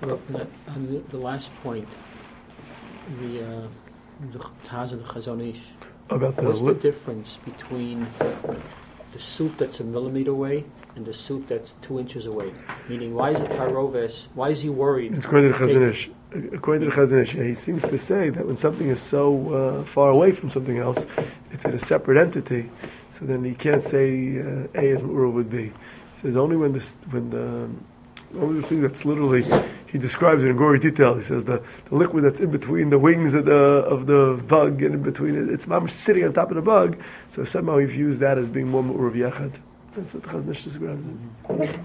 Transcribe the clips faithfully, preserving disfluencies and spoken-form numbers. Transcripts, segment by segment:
Well, on the, the last point, the uh, the Taz of the Chazon Ish. About the What's li- the difference between the suit that's a millimeter away and the suit that's two inches away? Meaning, why is it Taroves? Why is he worried? It's according to the Chazon Ish. According to the Chazon Ish, he seems to say that when something is so uh, far away from something else, it's in a separate entity. So then he can't say uh, A as Ura would be. He says only when the when the only the thing that's literally, he describes it in gory detail. He says the, the liquid that's in between the wings of the of the bug and in between it, it's mamish sitting on top of the bug. So somehow we've used that as being more Ura of Yechad. That's what the Chazon Ish describes it.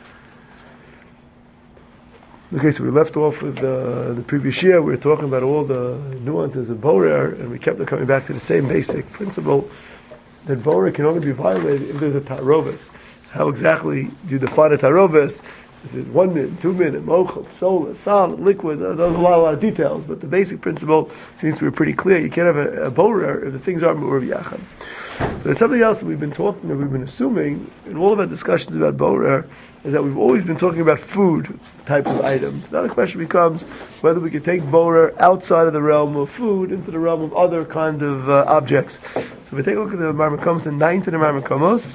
Okay, so we left off with uh, the previous year. We were talking about all the nuances of Borer, and we kept on coming back to the same basic principle that Borer can only be violated if there's a Tarovis. How exactly do you define a Tarovis? Is it one minute, two minute, mochel, solar, solid, liquid? Uh, those are a lot, a lot of details, but the basic principle seems to be pretty clear. You can't have a, a Borer if the things aren't Murav Yachad. But there's something else that we've been talking, that we've been assuming in all of our discussions about Borer, is that we've always been talking about food types of items. Now the question becomes whether we could take Borer outside of the realm of food into the realm of other kind of uh, objects. So we take a look at the Marmakomos and ninth in the Marmakomos.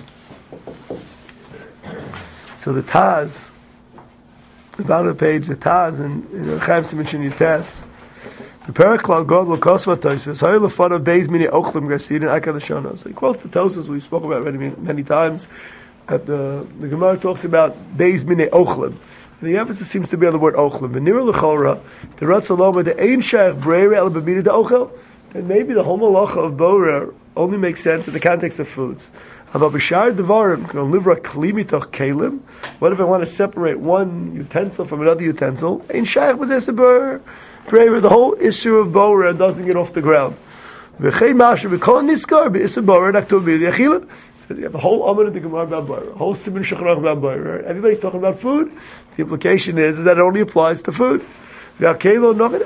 So the Taz, the bottom of the page, the Taz, and Chaim Siman Shin Yutes, the Periklal God L'Kosva Tosfos, Hayil L'Fanav Beis Mini Ochlim Garsid and Akad Hashanah. So he quotes the Tosfos we spoke about many, many times. That the the Gemara talks about Beis Mini Ochlim. The emphasis seems to be on the word Ochlim. But Nira L'Chora, the Ratzaloma, the Ein Shaykh Breire El B'Mina the Ochel. And maybe the whole malacha of Borer only makes sense in the context of foods. What if I want to separate one utensil from another utensil? In Shaykh was this a Borer. The whole issue of Borer doesn't get off the ground. Says you have a whole Amud of the Gemara about Borer, a whole Siman Shecharach about Borer. Everybody's talking about food. The implication is, is that it only applies to food. That's why when the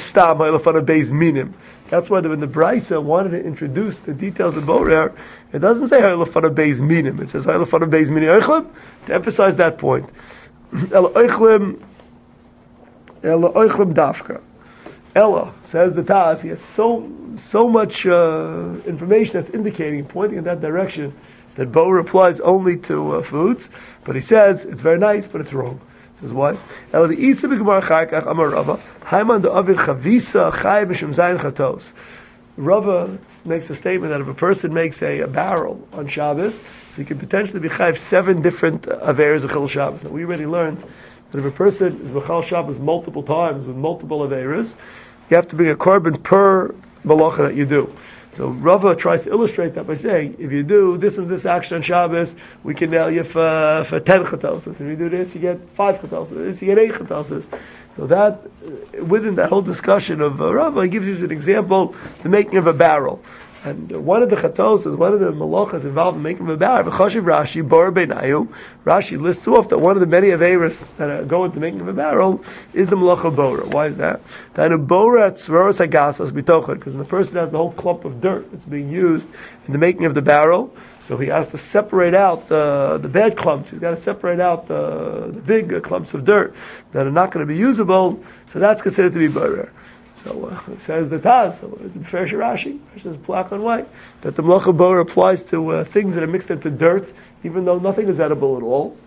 Brisa wanted to introduce the details of Borer, it doesn't say Ha'ilafana Beis Minim. It says Ha'ilafana Beis Mini Oichlim to emphasize that point. Ela Oichlim, Ela Oichlim Dafka. Ella, says the Taz, he has so so much uh, information that's indicating, pointing in that direction, that Borer applies only to uh, foods, but he says it's very nice, but it's wrong. He says why? Ella the Isa b'Gemara Chaykach Amar Rava Haiman the Avir Chavisa Chay b'Shem Zayin Chatos. Rava makes a statement that if a person makes a, a barrel on Shabbos, so he could potentially be chayv seven different uh, averes of Chil Shabbos. Now we already learned that if a person is Chil Shabbos multiple times with multiple averes, you have to bring a korban per malacha that you do. So Rava tries to illustrate that by saying, if you do this and this action on Shabbos, we can nail you for, for ten chatosas. If you do this, you get five chatosas. This, you get eight chatosas. So that, within that whole discussion of uh, Rava, he gives you an example, the making of a barrel. And uh, one of the chatosas, one of the malachas involved in making of a barrel, Chashiv Rashi, Bor Beinayu, Rashi lists off that one of the many averis that are going to making of a barrel is the malacha of Bora. Why is that? Because when the person has the whole clump of dirt that's being used in the making of the barrel, so he has to separate out the, the bad clumps. He's got to separate out the, the big uh, clumps of dirt that are not going to be usable, so that's considered to be Bora. So uh, it says the Taz, so it's fair Rashi, it says black on white, that the Malacha Borer applies to uh, things that are mixed into dirt, even though nothing is edible at all.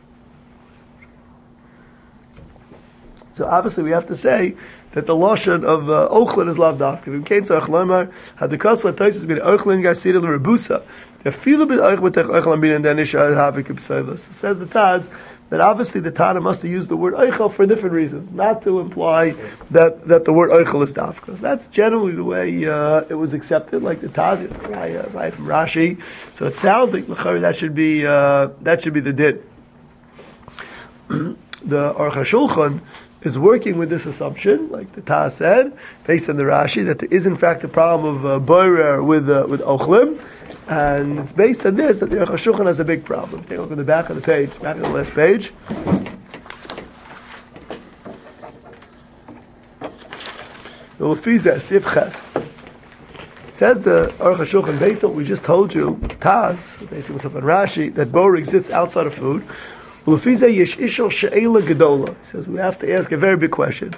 So obviously we have to say that the Lashon of uh, Ochlin is lav dafka. If came to Ochlomar, had the Kosva Taisus been Ochlin Garsida L'Rebusa, the feel bit Ochlin Ochlin bin and then Isha Havik Psailas. It says the Taz, that obviously the Tana must have used the word Eichel for different reasons, not to imply that, that the word Eichel is dafka. That's generally the way uh, it was accepted, like the Taz, right, uh, right from Rashi. So it sounds like that should be uh, that should be the din. The Aruch HaShulchan is working with this assumption, like the Taz said, based on the Rashi, that there is in fact a problem of uh, borer with uh, with Ochlim. And it's based on this that the Aruch HaShulchan has a big problem. Take a look at the back of the page, back of the last page. The Lefiza Sif Ches says the Aruch HaShulchan, based on what we just told you, Taz, based on Rashi, that borer exists outside of food. He says we have to ask a very big question.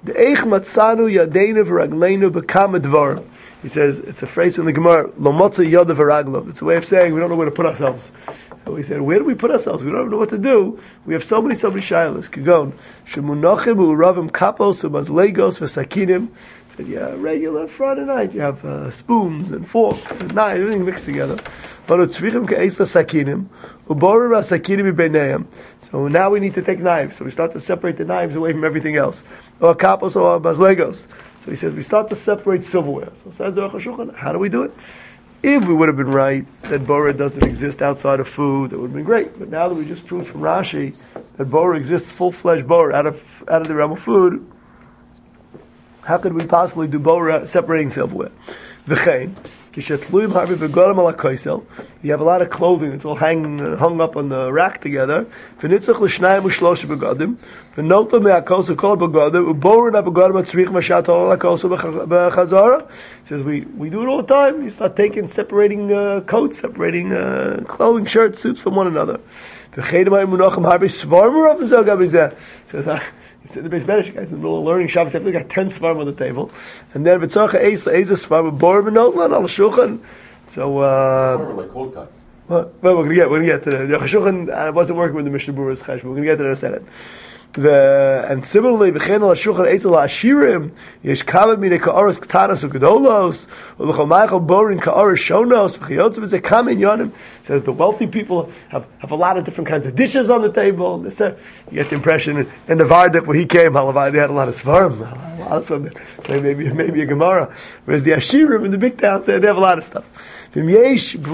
He says it's a phrase in the Gemara. It's a way of saying we don't know where to put ourselves. So he said, where do we put ourselves? We don't know what to do. We have so many, so many shilas. Kigon shemunachim uravim kapos umazlegos v'sakinim. He said, yeah, regular Friday night. You have uh, spoons and forks and knives, everything mixed together. But utzvichim ke'es l'sakinim uborim ha'sakinim b'neiam. So now we need to take knives. So we start to separate the knives away from everything else. Or kapos or mazlegos. So he says we start to separate silverware. So says the Aruch HaShulchan, how do we do it? If we would have been right that Bora doesn't exist outside of food, that would have been great. But now that we just proved from Rashi that Bora exists full-fledged Bora out of out of the realm of food, how could we possibly do Bora separating silverware? V'chein, kishetluyim harbi begodim ala koisel. You have a lot of clothing that's all hang, uh, hung up on the rack together. V'nitzach l'shnayim u'shlosh begodim. V'notam me'akosu kol begodim. U'borin ha-begodim ha-tzrich mashat ol ha-kosu b'chazara. He says, we, we do it all the time. You start taking, separating uh, coats, separating uh, clothing, shirts, suits from one another. V'chein ha'im munachim harbi svarim rav and zog ha-bizeh. He says, he said, the base Medish guys in the middle of learning Shabbos, they got ten svarim on the table. And then v'tzarcha eis la'ezah svarim borim v'notlan al shulchan. So, uh... Sort of like cold cuts. Well, well, we're going to get, we're going to get to the... The Chashulchan, I wasn't working with the Mishnah Berurah's Cheshbon. We're going to get to that in a second. The, and similarly, v'chen al shulchan eitzel ha'ashirim, yesh kavod mine ka'oros k'tanos u'gedolos, u'l'chol ma'achol borin ka'oros shonos, v'chiyotzu v'zeh kamen yonim. Says the wealthy people have, have a lot of different kinds of dishes on the table. This, uh, you get the impression in, in the Vardik, when he came, Halavai, they had a lot of svarim, a lot of svarim, maybe, maybe a Gemara. Whereas the Ashirim in the big towns, they, they have a lot of stuff. He says you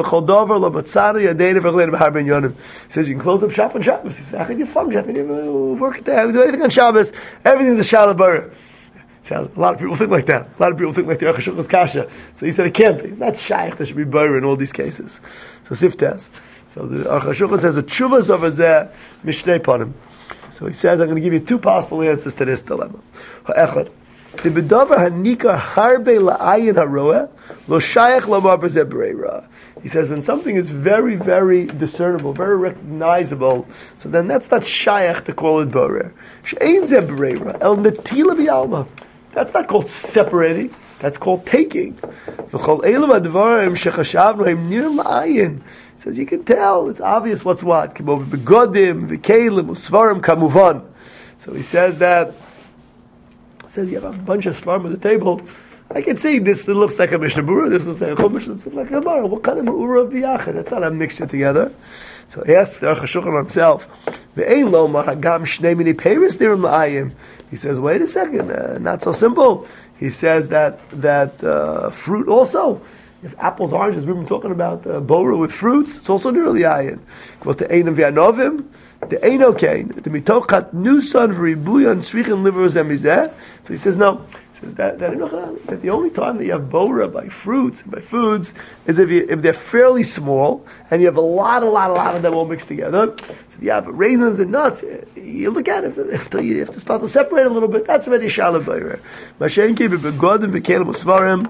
can close up shop on Shabbos. He says, how can you function? How can you work at that? Do anything on Shabbos? Everything's a shalom bara. Sounds a lot of people think like that. A lot of people think like the Aruch HaShulchan's kasha. So he said it can't be. It's not shaykh. There should be bara in all these cases. So siftas. So the Aruch HaShulchan says the tshuvas over there mishnei panim. So he says I'm going to give you two possible answers to this dilemma. Ha'echad. The bedavar hanika harbe la'ayin haroeh lo shayach lomar b'zeh b'reira. He says when something is very, very discernible, very recognizable, so then that's not shayach to call it borer. She'ein zeh b'reira el netila b'yalma. That's not called separating. That's called taking. V'chol elam advarim shechashavnu hem nir la'ayin. He says you can tell. It's obvious what's what. K'mo b'godim v'kelim u'svarim kamuvan. So he says that. Says you have a bunch of svarim on the table. I can see this looks like a Mishnah Berurah, this looks like a Chumash, this looks like a Gemara. What kind of Berurah b'yachad? That's not a mixture together. So he asks the Aruch HaShulchan himself, Ve'ein lo mahagam shnei mini peiros dirim la'ayim. He says, wait a second, uh, not so simple. He says that that uh, fruit also, if apples, oranges, we've been talking about uh, Borah with fruits, it's also nearly ayin. Go to Einam v'yanovim, the Eino Kain, the mitochat nusan v'ribuyan srichin liver zemizeh. So he says no. He says that that, that the only time that you have bora by fruits and by foods is if you, if they're fairly small and you have a lot, a lot, a lot of them all mixed together. So if you have raisins and nuts, you look at it until you have to start to separate a little bit. That's already shalom bora. Mashenki begodim v'kelim usvarim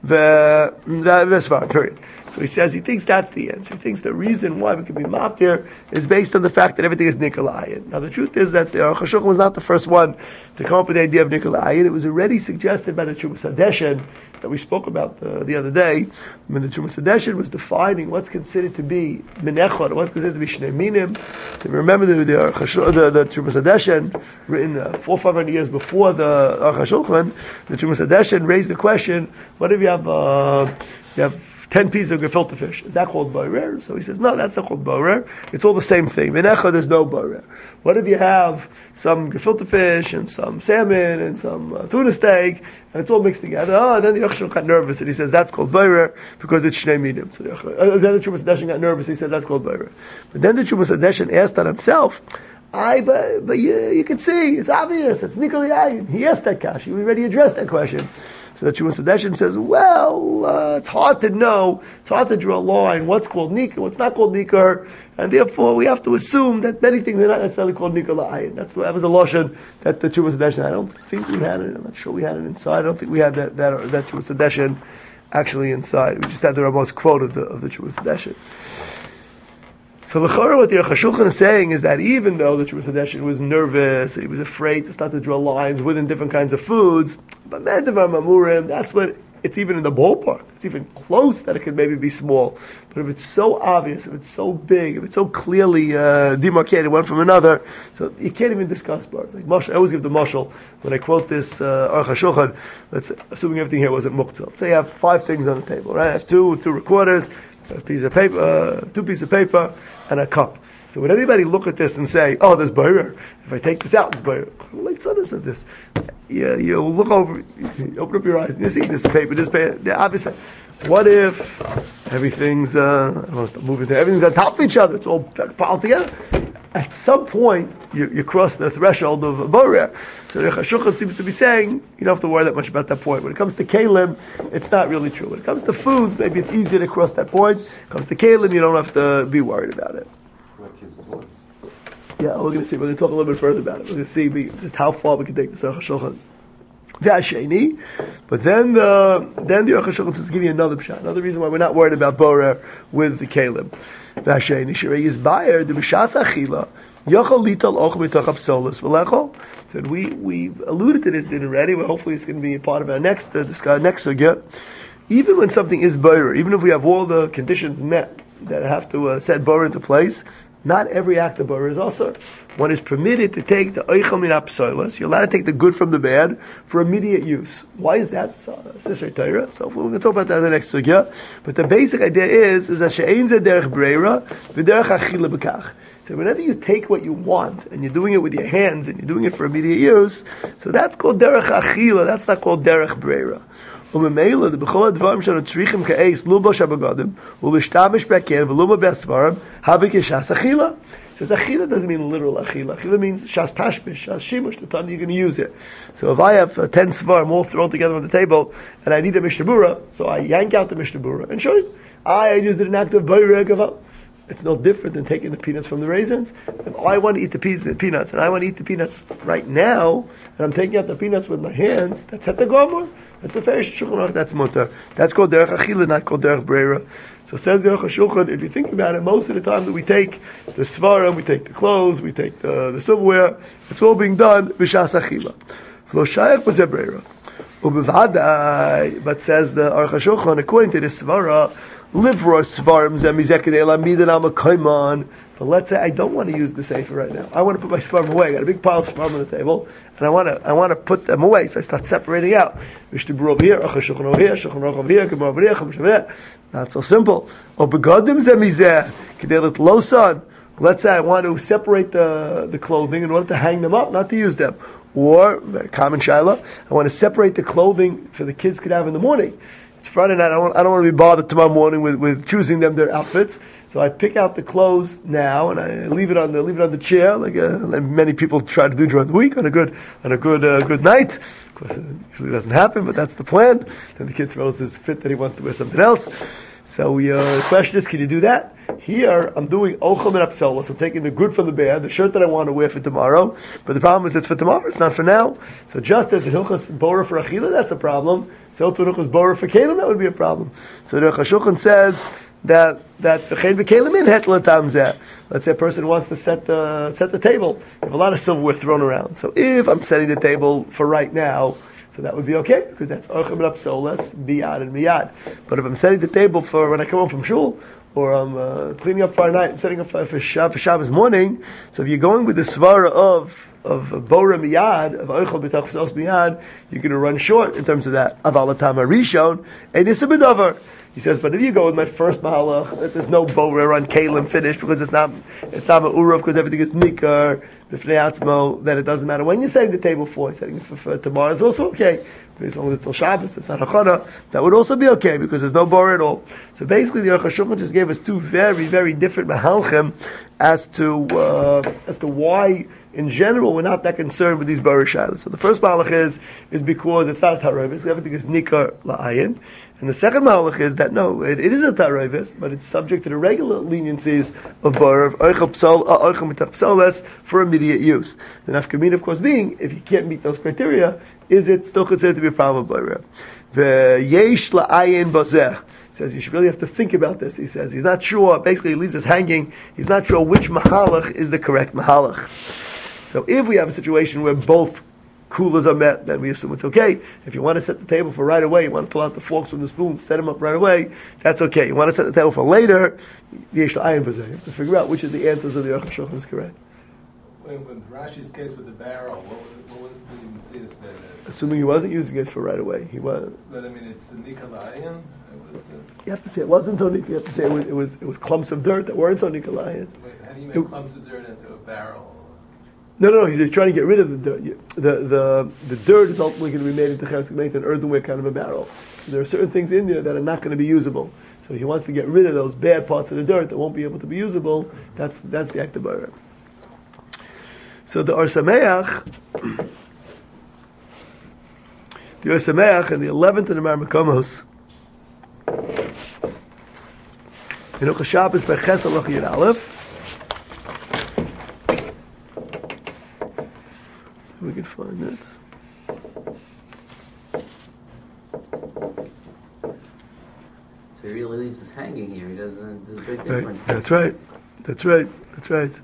v'svarim. Period. So he says he thinks that's the answer. He thinks the reason why we can be maftir is based on the fact that everything is nikolayin. Now the truth is that the Aruch HaShulchan was not the first one to come up with the idea of nikolayin. It was already suggested by the Trumas Hadeshen that we spoke about the, the other day, when the Trumas Hadeshen was defining what's considered to be menechot, what's considered to be shnei minim. So remember the the the, the Trumas Hadeshen, written uh, four five hundred years before the Aruch HaShulchan, the Trumas Hadeshen raised the question: what if you have uh, you have ten pieces of gefilte fish? Is that called borer? So he says, no, that's not called borer. It's all the same thing. Menecha, there's no borer. What if you have some gefilte fish and some salmon and some uh, tuna steak, and it's all mixed together? Oh, then the Aruch HaShulchan got nervous, and he says, that's called borer, because it's shnei minim. So the, uh, then the Trumas Hadeshen got nervous, he said, that's called borer. But then the Trumas Hadeshen asked on himself, I, but, but you, you can see, it's obvious, it's Nikol Yayin. He asked that question, we already addressed that question. So the Trumas Hadeshen says, well, uh, it's hard to know, it's hard to draw a line, what's called Nikar, what's not called Nikar, and therefore we have to assume that many things are not necessarily called Nikar La'ayin. That's that was a loshon that the Trumas Hadeshen, I don't think we had it, I'm not sure we had it inside, I don't think we had that that, that Trumas Hadeshen actually inside. We just had the Ramos quote of the, of the Trumas Hadeshen. So l'chora, what the Aruch HaShulchan is saying is that even though the Trumas Hadeshin was nervous, he was afraid to start to draw lines within different kinds of foods, but Medavar Mamurim, that's what it's even in the ballpark. It's even close that it could maybe be small. But if it's so obvious, if it's so big, if it's so clearly uh, demarcated one from another, so you can't even discuss birds. Like Moshe, I always give the mashal when I quote this uh, Aruch HaShulchan. Let's assuming everything here wasn't muktzah. Let's say you have five things on the table, right? I have two two recorders, a piece of paper, uh, two pieces of paper, and a cup. So would anybody look at this and say, "Oh, there's boirer. If I take this out, there's boirer." Like Sunnah says this. Yeah, you look over, you open up your eyes, and you see this paper, this paper. Yeah, obviously, what if everything's uh, I don't want to stop moving there. Everything's on top of each other. It's all piled together. At some point, you, you cross the threshold of a boirer. So the Chashukhan seems to be saying you don't have to worry that much about that point. When it comes to kalim, it's not really true. When it comes to foods, maybe it's easier to cross that point. When it comes to kalim, you don't have to be worried about it. Yeah, we're going to see. We're going to talk a little bit further about it. We're going to see just how far we can take the Aruch HaShulchan. But then the then the Aruch HaShulchan says, give you another pshat, another reason why we're not worried about borer with the kalim. V'hasheni shirei is bayer the b'shas achila yochol lital och b'toch apsolos v'lechol. So we we alluded to this dinner already, but hopefully it's going to be a part of our next uh, discuss, next sugya. Even when something is borer, even if we have all the conditions met that have to uh, set borer into place, not every act of borer is also. One is permitted to take the oichel min apsolos. You're allowed to take the good from the bad for immediate use. Why is that? Sisrei Torah. So we're going to talk about that in the next sugya. But the basic idea is is that she'ein ze derech breira v'derech achila b'kach. So whenever you take what you want and you're doing it with your hands and you're doing it for immediate use, so that's called derech achila. That's not called derech breira. וממילא בכל הדברים שלנו צריכים כאייס לובוש הבגדים ולהשתמש בכן ולומה בסברם הווה כש"ס אכילה. Says achila doesn't mean literal achila. Achila means shas tashmish, shas shimush, the time you're going to use it. So if I have uh, ten svarim all thrown together on the table and I need a mishnah, so I yank out the mishnah and show you. I just did an act of bayre. It's no different than taking the peanuts from the raisins. If I want to eat the peanuts and I want to eat the peanuts right now, and I'm taking out the peanuts with my hands, that's at the gomor. That's beferish shulchan aruch. That's mutar. That's called derech achila, not called derech breira. So says the Aruch HaShulchan, if you think about it, most of the time that we take the svarim, we take the clothes, we take the, the silverware, it's all being done b'shas achila. V'lo shayach b'zeh breira. U'bevadai, but says the Aruch HaShulchan, according to the svara, livra svarim zeh mizeh kedei la'amid al makayman. But let's say I don't want to use the sefer right now. I want to put my svarim away. I got a big pile of svarim on the table, and I want to I want to put them away. So I start separating out. Mishnah over here, Aruch HaShulchan over here, Shulchan Aruch over here, Gemara over here, Chumash over here. Not so simple. Or begadim zeh mizeh kedei l'tlosan. Let's say I want to separate the the clothing in order to hang them up, not to use them. Or common shaila, I want to separate the clothing so the kids could have in the morning. It's Friday night. I don't, I don't want to be bothered tomorrow morning with, with choosing them their outfits. So I pick out the clothes now and I leave it on the leave it on the chair, like, uh, like many people try to do during the week on a good on a good uh, good night. Of course, it usually doesn't happen, but that's the plan. Then the kid throws his fit that he wants to wear something else. So we, uh, the question is, can you do that? Here, I'm doing ochel min apsolos. I'm taking the good from the bad, the shirt that I want to wear for tomorrow. But the problem is it's for tomorrow, it's not for now. So just as the hilchas bora for achila, that's a problem. So to hilchas bora for kalim, that would be a problem. So the Aruch HaShulchan says that that v'chein v'kalim in het l'tam zeh. Let's say a person wants to set the set the table. You have a lot of silverware thrown around. So if I'm setting the table for right now, so that would be okay, because that's orchim and apsolas, biyad and miyad. But if I'm setting the table for when I come home from shul, or I'm uh, cleaning up for a night and setting up for, for, Shab, for Shabbos morning, so if you're going with the svara of of bora miyad, of orchim b'tach apsolas miyad, you're going to run short in terms of that. Aval atam harishon, ein yisem b'davar. He says, but if you go with my first mahalach, that there's no borer on kalim finished because it's not it's not ma'urav because everything is nikar b'fnei atzmo, then it doesn't matter when you're setting the table for. You're setting it for, for tomorrow. It's also okay as long as it's till Shabbos. It's not hachana. That would also be okay because there's no borer at all. So basically, the Aruch HaShulchan just gave us two very very different mahalchim as to uh, as to why. In general, we're not that concerned with these borer shalos. So the first malach is is because it's not a tarovis. Everything is nikar la'ayin. And the second malach is that no, it, it is a tarovis, but it's subject to the regular leniencies of borer of oichel psol, uh, oichel mitach psoles for immediate use. The nafkamina, of course, being if you can't meet those criteria, is it still considered to be a problem of borer? The yesh la'ayin bazeh. says you should really have to think about this. He says he's not sure. Basically, he leaves us hanging. He's not sure which mahalach is the correct mahalach. So if we have a situation where both kulas are met, then we assume it's okay. If you want to set the table for right away, you want to pull out the forks from the spoons, set them up right away, that's okay. You want to set the table for later, you have to figure out which of the answers of the Aruch HaShulchan is correct. When, when Rashi's case with the barrel, what was, what was the Metzias there? Assuming he wasn't using it for right away, he was. But I mean, it's a Nikolayan. Uh, you have to say it wasn't so Nik. You have to say it was, it was it was clumps of dirt that weren't so Nikolayan. How do you make it, clumps of dirt into a barrel? No, no, no. He's trying to get rid of the dirt. The the the dirt is ultimately going to be made into cheres to make an earthenware kind of a barrel. So there are certain things in there that are not going to be usable. So he wants to get rid of those bad parts of the dirt that won't be able to be usable. That's that's the act of Bayer. So the Or Sameach, the Or Sameach, and the eleventh in the Mar Makomos, in Hilchos Shabbos by Ches Halach Yud Aleph. So we can find it. So he really leaves us hanging here. He doesn't. There's a big Right. difference. That's right. That's right. That's right.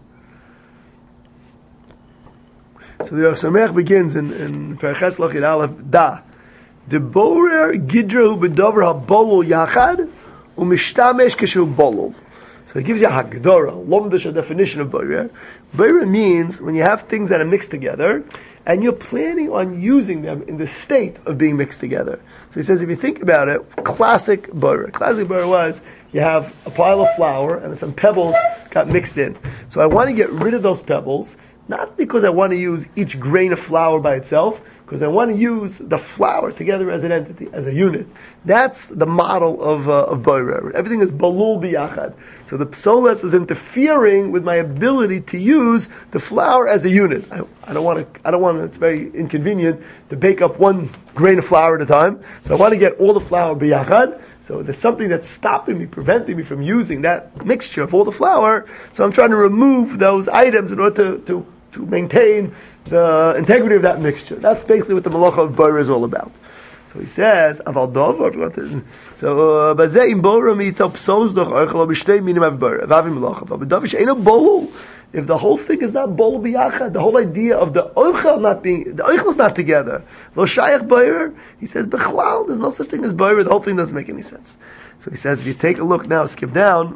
So the Or Sameach begins in in Paraches Lachid Aleph Da. The borer gidru bedover habolul yachad umishtamesh kishu bolul. So it gives you a hagdara, lomdish, a definition of borer. Borer means when you have things that are mixed together, and you're planning on using them in the state of being mixed together. So he says, if you think about it, classic borer. Classic borer was you have a pile of flour and some pebbles got mixed in. So I want to get rid of those pebbles. Not because I want to use each grain of flour by itself, because I want to use the flour together as an entity, as a unit. That's the model of uh, of borer. Everything is balul biyachad. So the psolas is interfering with my ability to use the flour as a unit. I, I don't want to. I don't want to. It's very inconvenient to bake up one grain of flour at a time. So I want to get all the flour biyachad. So there's something that's stopping me, preventing me from using that mixture of all the flour. So I'm trying to remove those items in order to, to, to maintain the integrity of that mixture. That's basically what the malacha of borer is all about. So he says, Aval Dov, so, Bazeh im borer mito psolos doch oichel b'shtei minim av borer, v'avim malacha, but Davish ain't a bowl. If the whole thing is not bol biyachad, the whole idea of the oichel not being, the oichel is not together. Lo shayach borer, he says, bechlal, there's no such thing as borer, the whole thing doesn't make any sense. So he says, if you take a look now, skip down,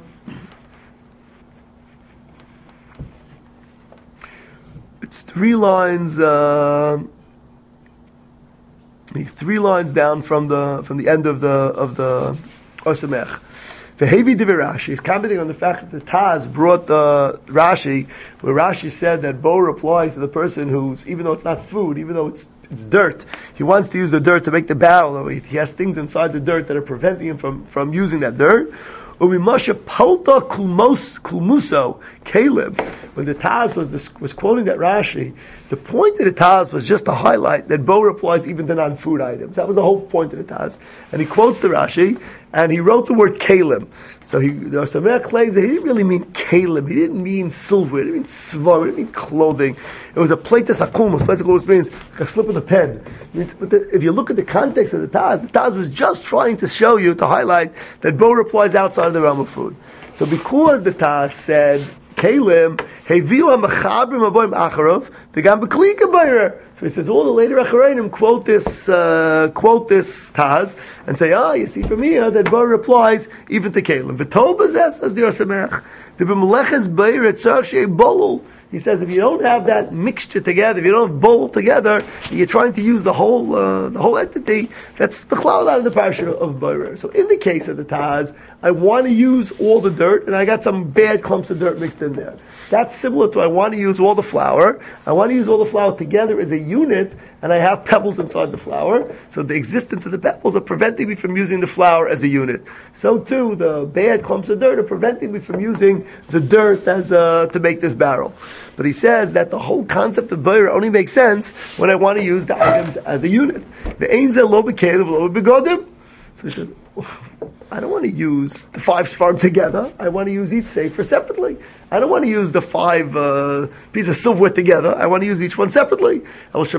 it's three lines, uh, three lines down from the from the end of the of the Or Sameach. The Hevi Divi Rashi is commenting on the fact that the Taz brought the Rashi, where Rashi said that borer applies to the person who's, even though it's not food, even though it's it's dirt, he wants to use the dirt to make the barrel, or he has things inside the dirt that are preventing him from, from using that dirt. Umimasha palta kulmos kulmuso Caleb. When the Taz was this, was quoting that Rashi, the point of the Taz was just to highlight that borer applies even to non-food items. That was the whole point of the Taz. And he quotes the Rashi, and he wrote the word Caleb. So he, the Or Sameach claims that he didn't really mean Caleb. He didn't mean silver. He didn't mean svar. He didn't mean clothing. It was a platus akumos. Platus akumos means like a slip of the pen. It means, but the, if you look at the context of the Taz, the Taz was just trying to show you, to highlight that borer applies outside of the realm of food. So because the Taz said Kalim, Heviu HaMachabrim Aboim Acharov, the Gam B'Klika Borer. So he says all the later Acharonim quote this, uh, quote this Taz and say, ah, oh, you see from here that borer applies even to Kalim. V'Tov says the Or Sameach, the B'Meleches Borer Tzarich Shei Bolul. He says if you don't have that mixture together, if you don't have bowl together, you're trying to use the whole uh, the whole entity. That's bechlal out of the parsha of borer. So in the case of the Taz, I want to use all the dirt, and I got some bad clumps of dirt mixed in there. That's similar to I want to use all the flour. I want to use all the flour together as a unit, and I have pebbles inside the flour. So the existence of the pebbles are preventing me from using the flour as a unit. So too, the bad clumps of dirt are preventing me from using the dirt as uh, to make this barrel. But he says that the whole concept of borer only makes sense when I want to use the items as a unit. The ein zeh lo b'kerev lo b'begodim. So he says, I don't want to use the five svarim together. I want to use each sefer separately. I don't want to use the five uh, pieces of silverware together. I want to use each one separately. So the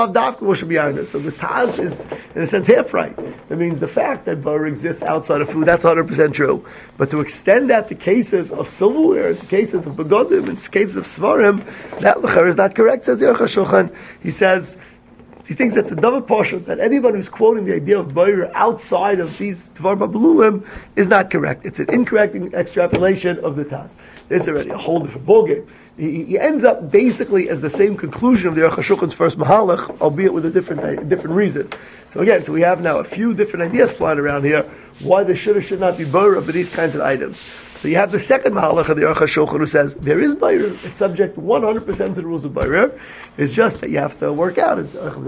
Taz is, in a sense, half right. That means the fact that bar exists outside of food, that's one hundred percent true. But to extend that to cases of silverware, to cases of begodim, and cases of svarim, that l'char is not correct, says the Aruch HaShulchan. He says, he thinks that's a double portion, that anyone who's quoting the idea of Boyer outside of these Dvar Babaluim is not correct. It's an incorrect extrapolation of the Taz. There's already a whole different ballgame. He, he ends up basically as the same conclusion of the Aruch HaShulchan's first Mahalach, albeit with a different different reason. So again, so we have now a few different ideas flying around here, why there should or should not be Boyer for these kinds of items. So you have the second Mahalach of the Aruch HaShulchan who says there is Boyer. It's subject one hundred percent to the rules of Boyer. It's just that you have to work out. It's as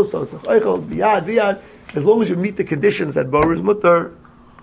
long as you meet the conditions that Boyer is mutter,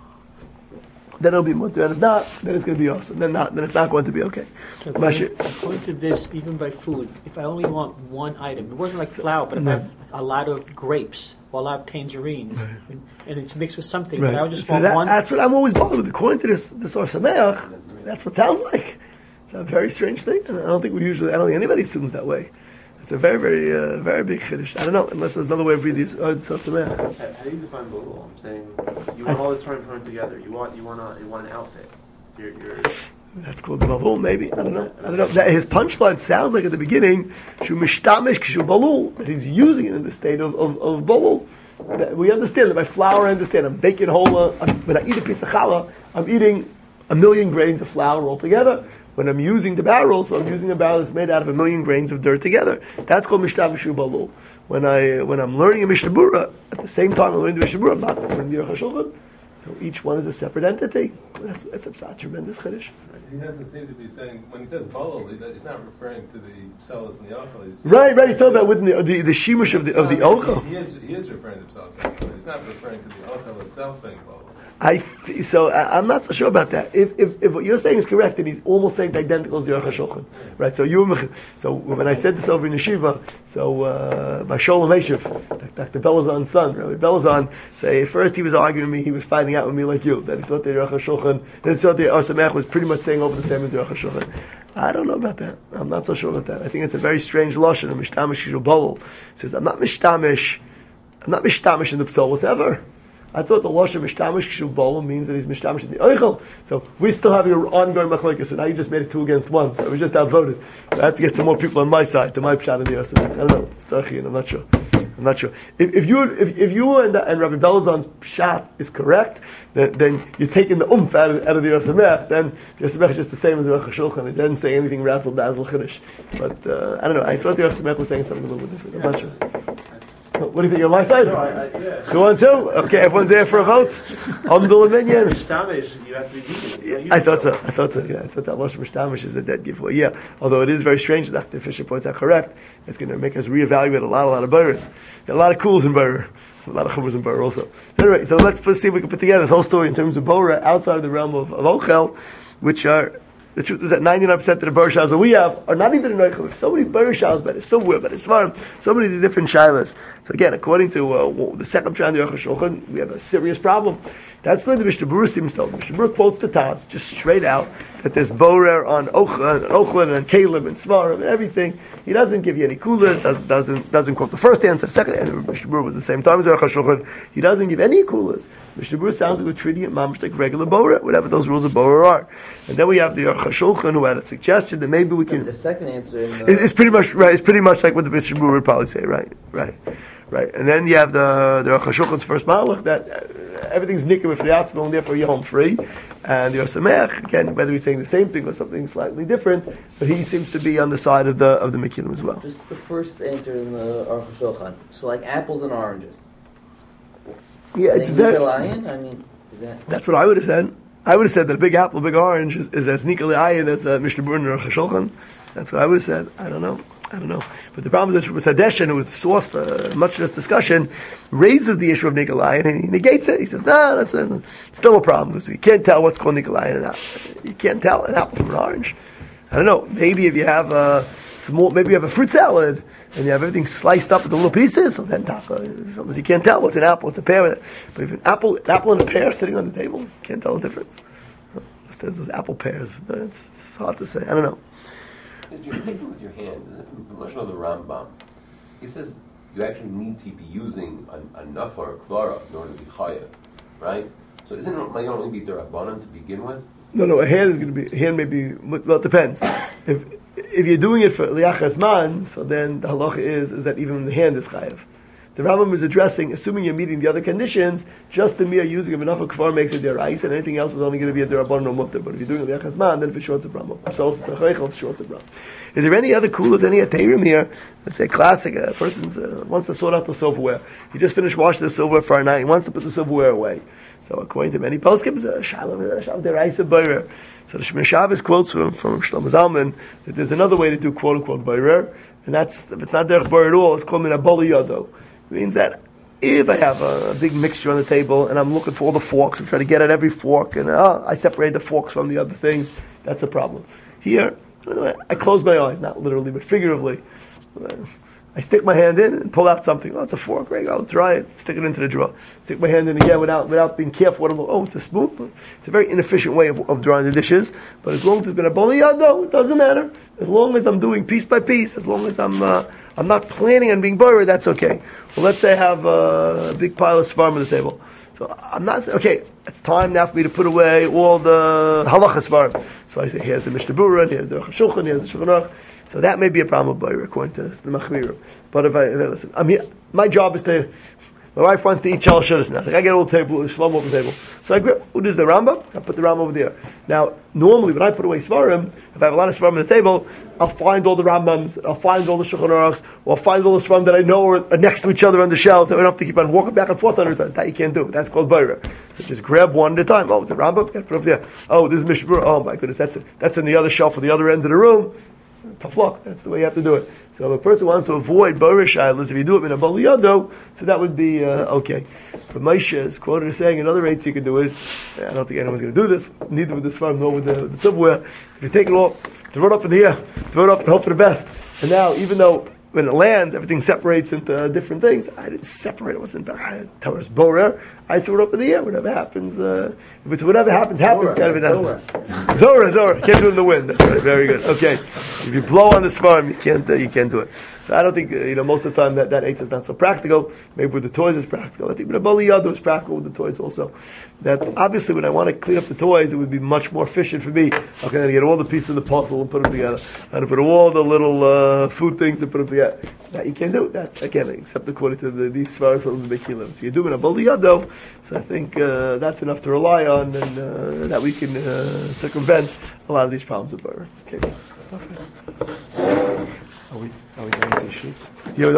then it'll be mutter. And if not, then it's going to be awesome. Then not. Then it's not going to be okay. So according, according to this, even by food, if I only want one item, it wasn't like flour, but if I have a lot of grapes or a lot of tangerines, right. and, and it's mixed with something, right. but I would just so want that, one. That's what I'm always bothered with. According to this, this Or Sameach, that's what it sounds like. It's a very strange thing, and I don't think we usually, I don't think anybody assumes that way. It's a very, very, uh, very big Kiddush. I don't know, unless there's another way of reading this. Oh, it's Sameach. How, how do you define Bulul? I'm saying you want all this time thrown together. You want, you want, a, you want an outfit. So you're, you're That's called the Balul, maybe. I don't know. I don't know. That his punchline sounds like at the beginning, Shu Mishtamish Kshu Balul, that he's using it in the state of, of, of Balul. That we understand that by flour, I understand. I'm baking hola. When I eat a piece of challah, I'm eating a million grains of flour all together. When I'm using the barrel, so I'm using a barrel that's made out of a million grains of dirt together. That's called Mishtamish Kshu Balul. When I when I'm learning a Mishnah Berurah, at the same time I'm learning the Mishnah Berurah, I'm not learning the Aruch HaShulchan. So each one is a separate entity. That's that's a, a tremendous chiddush. He doesn't seem to be saying, when he says bolol, he's not referring to the psalus and the ochel. Right, right. He's talking about with the the, the shimush of the of the ochel. He is he is referring to himself, but he's not referring to the ochel itself being bolol. I so I, I'm not so sure about that. If, if if what you're saying is correct, then he's almost saying the identical as the Aruch HaShulchan, right? So you so when I said this over in yeshiva, so uh, by Sholem Eshev, Doctor Belazon's son, Rabbi Belazon, say first he was arguing with me, he was fighting out with me like you, that he thought the Aruch HaShulchan, then he thought the Or Sameach was pretty much saying over the same as the Aruch HaShulchan. I don't know about that. I'm not so sure about that. I think it's a very strange lashon. Mishtamish Kishul Bolol says I'm not mishtamish. I'm not mishtamish in the psolos ever. I thought the lashon mishtamish Kishul Bolol means that he's mishtamish in the oichel. So we still have your ongoing machlokes. So now you just made it two against one. So we just outvoted. So I have to get some more people on my side to my pshat in the Yosef. I don't know. Starchi, and I'm not sure. I'm not sure. If, if you if, if you and, and Rabbi Belazon's pshat is correct, then, then you're taking the umph out of, out of the Or Sameach. Then the Or Sameach is just the same as the Aruch HaShulchan. It doesn't say anything razzle dazzle chiddush. But uh, I don't know. I thought the Or Sameach was saying something a little bit different. I'm not sure. What do you think? You're on my side? No, I, I, yeah. Go on too? Okay, everyone's there for a vote? Humdul and Minyan. Mishtamish, you have to be eating. I thought so. I thought so. Yeah, I thought that Lashon Mishtamish is a dead giveaway. Yeah, although it is very strange that Doctor Fisher points out correct. It's going to make us reevaluate a lot, a lot of burrs. A lot of cools in burr, a lot of chumras in burr also. So anyway, so let's, let's see if we can put together this whole story in terms of Bora outside of the realm of, of Ochel, which are. The truth is that ninety-nine percent of the Bereshahs that we have are not even in Oichel. There's so many Bereshahs, but it's somewhere, but it's Svarim, so many of these different Shilas. So again, according to uh, the second Pshat of the Aruch HaShulchan, we have a serious problem. That's when the Mishnah Berurah seems to. Mishnah Berurah quotes the Taz, just straight out, that there's Borer on Ochel, and Ochlin, and Kalim, and Svarim, and everything. He doesn't give you any coolers, doesn't, doesn't, doesn't quote the first answer, the second answer. Mishnah Berurah was the same time as the Aruch HaShulchan. He doesn't give any coolers. Mishnah Berurah sounds like we're treating it mamish like regular Borer, whatever those rules of Borer are. And then we have the Aruch HaShulchan who had a suggestion that maybe we can. The second answer in the It's, it's pretty much right. It's pretty much like what the Mishnah Berurah would probably say. Right, right, right. And then you have the the Aruch HaShulchan's first malach that uh, everything's nicker with riatzvah and therefore you're home free. And the Or Sameach, again, whether he's saying the same thing or something slightly different, but he seems to be on the side of the of the Mekilim as well. just the first answer in the Aruch HaShulchan. So like apples and oranges. Yeah, it's Think very. Lion? I mean, is that That's what I would have said. I would have said that a big apple, a big orange is, is as nikali ayin as uh, Mishnah Berurah and Aruch HaShulchan. That's what I would have said. I don't know. I don't know. But the problem is that Sadeshan, who was the source for uh, much of this discussion, raises the issue of Nikolai and he negates it. He says, no, nah, that's a, still a problem because you can't tell what's called Nikolai and an apple. You can't tell an apple from an orange. I don't know. Maybe if you have uh, small, maybe you have a fruit salad and you have everything sliced up into little pieces. So then, taka, sometimes you can't tell what's an apple, what's a pear. But if an apple, an apple and a pear sitting on the table, you can't tell the difference. There's those apple pears. It's, it's hard to say. I don't know. If you're taking with your hand, from Lashon of the Rambam, he says you actually need to be using a, a nafar or a klara in order to be chayav, right? So isn't it might only be derabanan to begin with? No, no. A hand is going to be. A hand may be. Well, it depends. If if you're doing it for liachas man, so then the halacha is is that even the hand is chayav. The Rambam is addressing, assuming you're meeting the other conditions, just the mere using of enough of kfar makes it derais, and anything else is only going to be a derabban or mutter. But if you're doing it liachas man, then for sure it's a problem. So it's a problem. Is there any other coolers, any atayrim here? Let's say classic. A person uh, wants to sort out the silverware. He just finished washing the silverware for a night. He wants to put the silverware away. So according to many poskim, a shalom, a shalom deraisa bayrer. So the Shemir Shabbos quotes from from Shlomo Zalman that there's another way to do quote unquote bayrer, and that's if it's not derech bayrer at all, it's called min aboli yado. It means that if I have a big mixture on the table and I'm looking for all the forks, I'm trying to get at every fork, and uh, I separate the forks from the other things, that's a problem. Here, I close my eyes, not literally, but figuratively. I stick my hand in and pull out something. Oh, it's a fork. Great, I'll try it. Stick it into the drawer. Stick my hand in again without without being careful. What I'm, oh, it's a spoon. It's a very inefficient way of, of drying the dishes. But as long as it's been a bowl, yeah, no, it doesn't matter. As long as I'm doing piece by piece, as long as I'm uh, I'm not planning on being buried, that's okay. Well, let's say I have uh, a big pile of svarim on the table. So I'm not saying, okay, it's time now for me to put away all the halacha svarim. So I say, here's the Mishnah Berurah, and here's the Rosh Shulchan, here's the Shulchan Aruch. So that may be a problem of Bayer, according to the Machmirim. But if I, if I listen, I'm here, my job is to, my wife wants to eat Shal Shudas now. Like I get a little table, a Shlom over the table. So I grab, who does the Rambam? I put the Rambam over there. Now, normally when I put away Svarim, if I have a lot of Svarim on the table, I'll find all the Rambams, I'll find all the Shulchan Aruchs, or I'll find all the Svarim that I know are next to each other on the shelves. I don't have to keep on walking back and forth a hundred times. That you can't do. That's called Bayer. So just grab one at a time. Oh, it's a Rambam? Got to put it over there. Oh, this is Mishnah Berurah. Oh my goodness, that's it. That's in the other shelf at the other end of the room. Tough luck. That's the way you have to do it. So if a person wants to avoid Borish Islands, if you do it in a Bali Yado, so that would be uh, okay. For Moshe is quoted as saying another eight you can do is, I don't think anyone's going to do this, neither with this farm nor with the, with the silverware. If you take it all, throw it up in the air, throw it up and hope for the best. And now, even though when it lands, everything separates into different things. I didn't separate. It wasn't Torah's borer. I threw it up in the air. Whatever happens, uh, if it's whatever happens, happens. Kind of an Zora, Zora. Can't do it in the wind. That's right. Very good. Okay. If you blow on this farm, you can't. Uh, you can't do it. So I don't think uh, you know. Most of the time, that that eight is not so practical. Maybe with the toys, it's practical. I think with the Bali Yado is practical with the toys also. That obviously, when I want to clean up the toys, it would be much more efficient for me. Okay, I get all the pieces of the puzzle and put them together. I put all the little uh, food things and put them together. So that you can't do that again, except according to the these svaras of the Bekilim. So you're doing a Bali Yado. So I think uh, that's enough to rely on, and uh, that we can uh, circumvent a lot of these problems with butter. Okay. Are we are we going to shoot? Yeah.